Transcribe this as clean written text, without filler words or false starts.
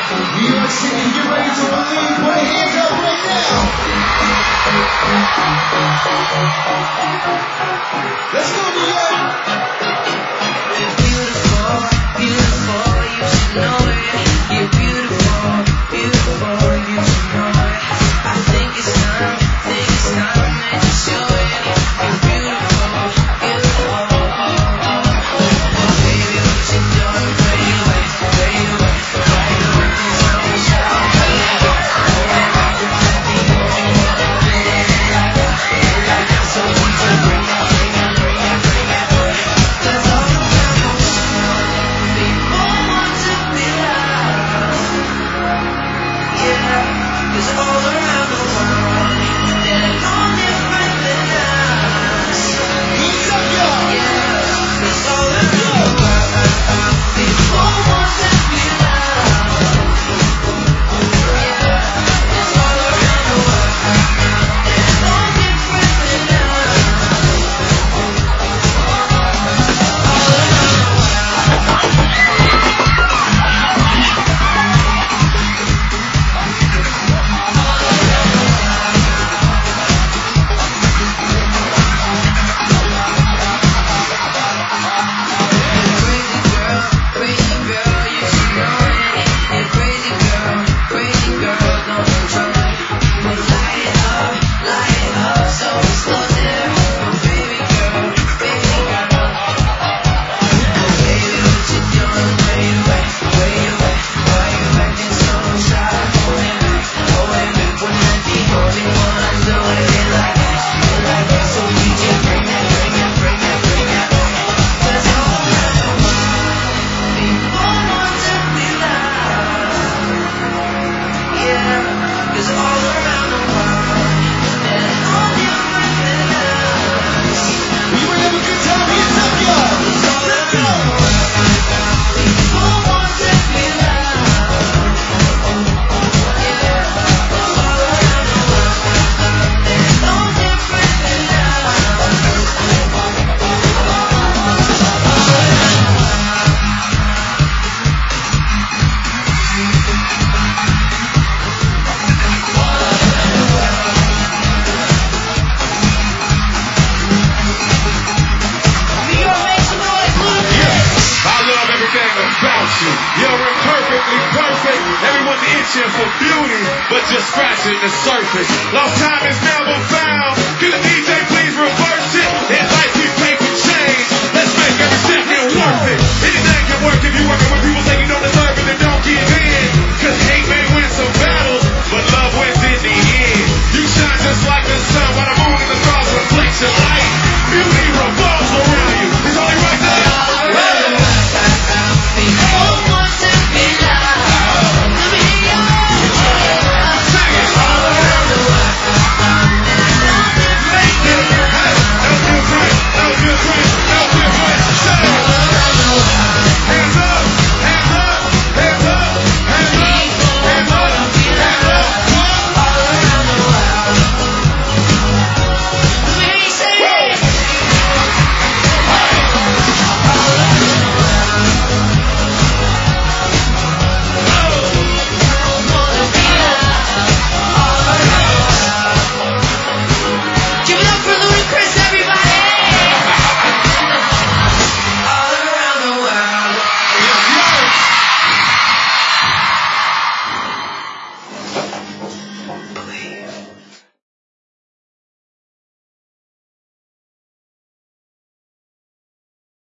New York City, get ready to believe. Put your hands up right now. Let's go, New York. You're beautiful, beautiful, you should know it. You're beautiful, beautiful, you should know it. I think it's time that you show it. You're beautiful, beautiful. Baby, what you doing? Where you at? Where you at? Why you working so shy? So please bring it, bring it, bring it, bring it. 'Cause all around the world, people want to be loved. Yeah, 'cause all around the world, they're no different than us. Hands up, y'all. Yeah, 'cause all around the world, people want to be loved. Yeah, 'cause all around the world, they're no different than us. Crazy girl, you should know it. Yeah, crazy girl, don't control it. But light it up, so explosive. Oh, baby girl, baby, what you doing? Where you at? Where you at? Why you acting so shy? Holding back, when you're the only one doing it like that. So we just bring it. 'Cause all around the world, people want to be loved. Yeah, 'cause all around the world, they're no different than us. You ready to have a good time? Hands up, y'all. Let's go. People want to be loved. Yeah, 'cause all around the world, they're no different than us. New York, make some noise, Lucas. I love everything about you. You're imperfectly perfect. Everyone's itching for beauty, but just scratching the surface. Lost time is never found. Could the DJ please reverse it? It's like we pay for